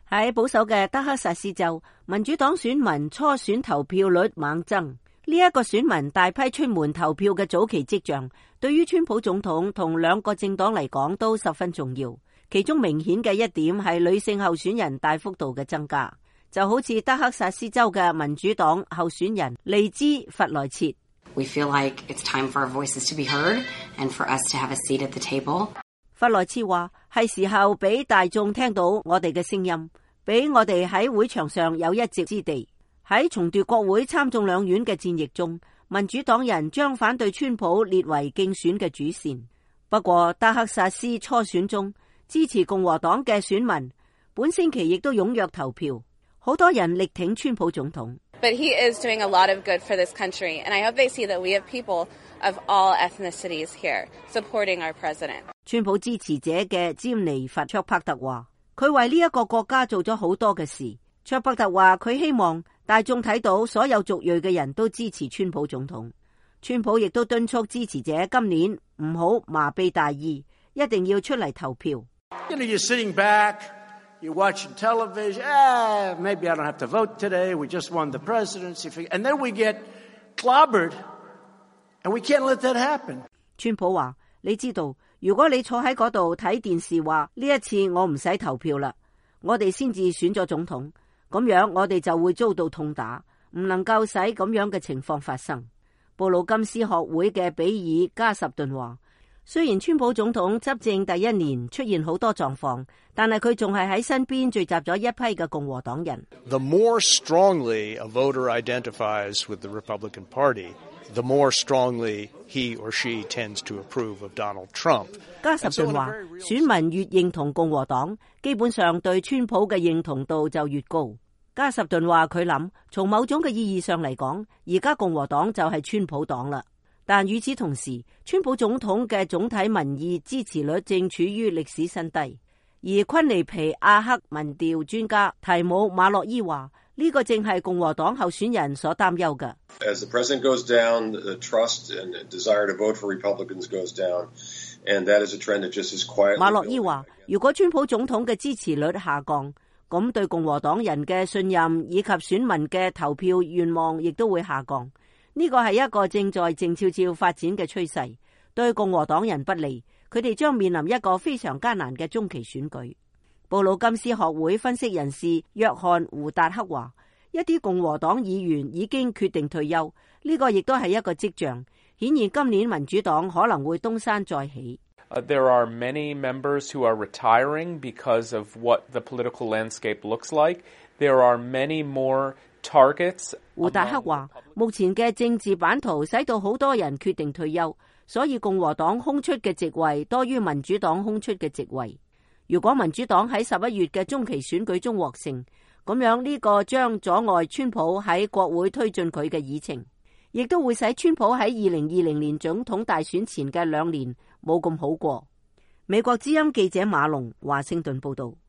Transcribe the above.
喺保守嘅德克薩斯州，民主黨選民初選投票率猛增。呢一個選民大批出門投票嘅早期跡象，對於川普總統同兩個政黨嚟講都十分重要。其中明顯嘅一點係女性候選人大幅度嘅增加，就好似德克薩斯州嘅民主黨候選人利茲弗萊切。 We feel like it's time for our voices to be heard and for us to have a seat at the table. 弗萊切話係時候俾大眾聽到我哋嘅聲音，俾我哋喺會場上有一席之地。喺重奪國會參眾兩院嘅戰役中，民主黨人將反對川普列為競選嘅主線。不過德克薩斯初選中，支持共和黨嘅選民本星期亦都踴躍投票，好多人力挺川普總統。 But he is doing a lot of good for this country, and I hope they see that we have people of all ethnicities here supporting our president. 川普支持者嘅詹尼弗卓柏特話，佢為呢一個國家做咗好多嘅事。卓柏特話佢希望大眾睇到所有族裔嘅人都支持川普總統。川普亦都敦促支持者今年唔好麻痹大意，一定要出嚟投票。 You're sitting back, you're watching television. Maybe I don't have to vote today. We just won the presidency. And then we get clobbered, and we can't let that happen. 川普話，你知道，如果你坐喺嗰度睇電視話，呢一次我唔使投票啦，我哋先至選咗總統。咁樣我哋就會遭到痛打，唔能夠使咁樣嘅情況發生。布魯金斯學會嘅比爾加什頓話，雖然川普總統執政第一年出現好多狀況，但係佢仲係喺身邊聚集咗一批嘅共和黨人。 The more strongly a voter identifies with the Republican Party, the more strongly he or she tends to approve of Donald Trump. 加什頓話，選民越認同共和黨，基本上對川普嘅認同度就越高。加什頓話佢諗，從某種嘅意義上嚟講，而家共和黨就係川普黨啦。但與此同時，川普總統嘅總體民意支持率正處於歷史新低。而昆尼皮亞克民調專家提姆馬洛伊話，呢個正係共和黨候選人所擔憂嘅。 As the president goes down, the trust and desire to vote for Republicans goes down, and that is a trend that just is quietly. 馬洛伊話，如果川普總統嘅支持率下降，咁對共和黨人嘅信任以及選民嘅投票願望亦都會下降。呢個係一個正在靜悄悄發展嘅趨勢，對共和黨人不利，佢哋將面臨一個非常艱難嘅中期選舉。布魯金斯學會分析人士約翰胡達克話，一啲共和黨議員已經決定退休，呢個亦都係一個跡象，顯然今年民主黨可能會東山再起。 There are many members who are retiring because of what the political landscape looks like. There are many more targets. 胡達克話，目前嘅政治版圖使到好多人決定退休，所以共和黨空出嘅席位多於民主黨空出嘅席位。如果民主黨喺11月嘅中期選舉中獲勝，咁樣呢個將阻礙川普喺國會推進佢嘅議程，亦都會使川普喺2020年總統大選前嘅2年冇咁好過。美國之音記者馬龍華盛頓報道。